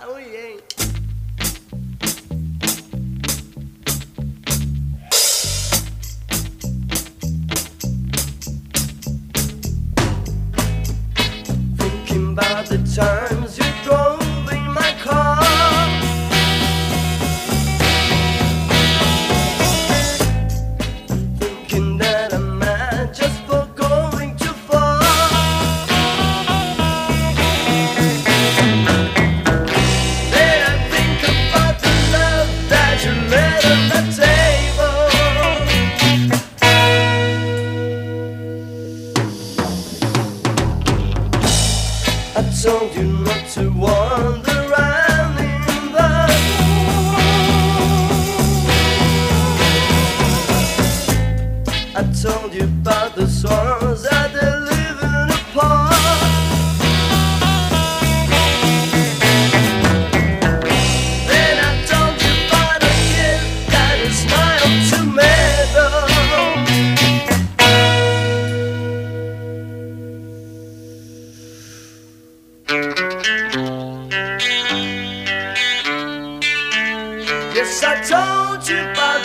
Oh yeah. Thinking about the times you drove in my car, thinking that I'm mad just for going too far. Then I think about the love that you left on the table. I told you not to wander around in the I told you about the swans that they live in the park. Then I told you about a kid that is smiled tomato. Yes, I told you about